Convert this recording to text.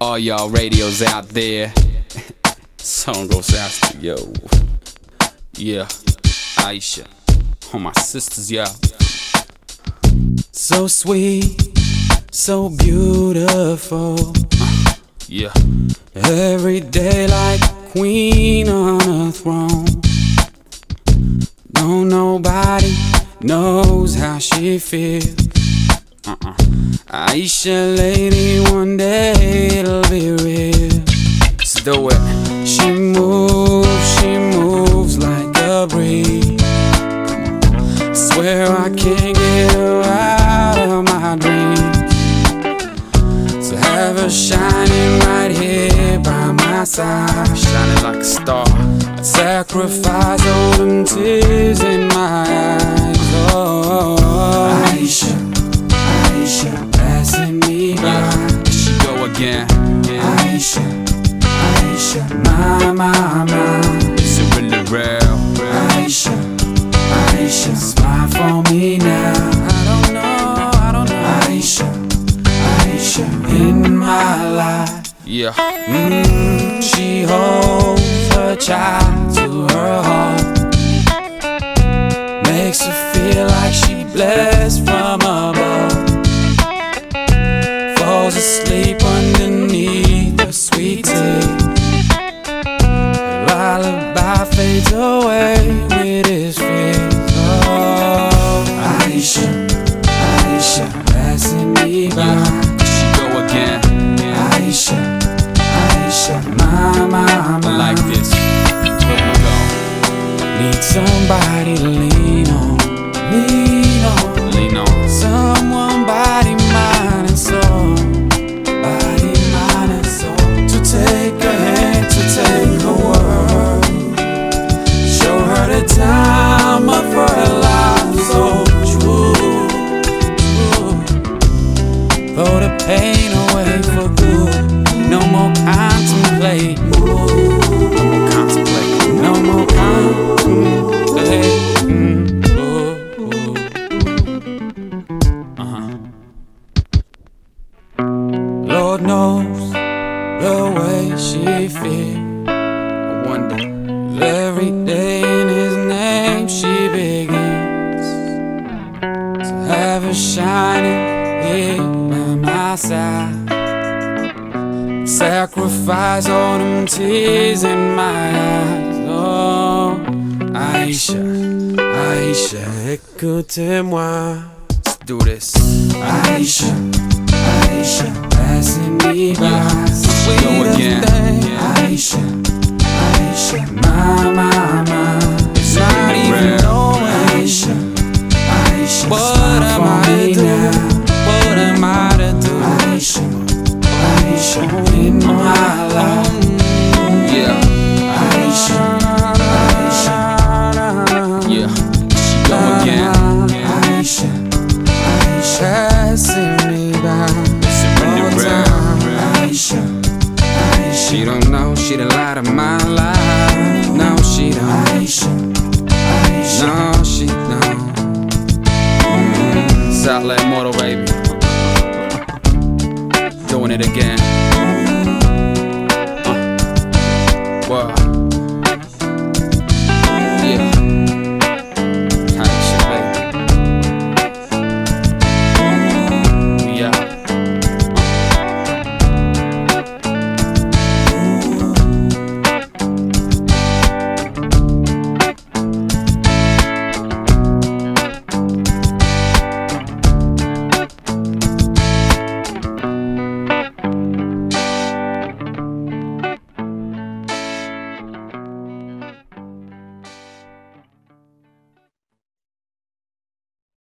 all y'all radios out there. Song goes out to yo. Yeah, Aisha, all my sisters, y'all. So sweet, so beautiful. Yeah, every day like a queen on a throne. No, nobody knows how she feels. Aisha, lady, one day it'll be real. Let's do it. She moves like a breeze. Swear I can't get her out of my dreams. So have her shining right here by my side, shining like a star. I'd sacrifice all them tears in my eyes. Oh, Aisha, Aisha, passing me by. Here she go again. Aisha, Aisha, my. Is it really real? Aisha, Aisha, smile for me now. I don't know. Aisha, Aisha, in my life. Yeah. She holds her child to her heart. Makes her feel like she blessed from above. Falls asleep underneath her sweet tea. Lullaby fades away with his fears. Oh, Aisha, Aisha, passing me by. Yeah, she go again. Aisha, Aisha, my. Like this. Here we go. Need somebody to lean on. Someone, body, mind, and soul. Body, mind, and soul. To take her hand, to take her word. Show her the time of her life so true. Throw the pain away for good. No more contemplate. No more contemplate. Lord knows the way she feels. I wonder every day in his name she begins. So have her shining here by my side. Sacrifice all them tears in my eyes. Oh, Aisha, Aisha, écoutez-moi. Let's do this. Aisha, Aisha, passing me by. Go again. Aisha, Aisha, my. It's not even knowing. Aisha, Aisha, what am I to do? What am I to do? Aisha, Aisha, in my life. Yeah, Aisha, Aisha, yeah. She go again. Aisha, Aisha, passing me by. Aisha, Aisha, she don't know she the light of my life. No, she don't. Aisha, Aisha, no, she don't. Southland Motor, baby. Doing it again. Wow.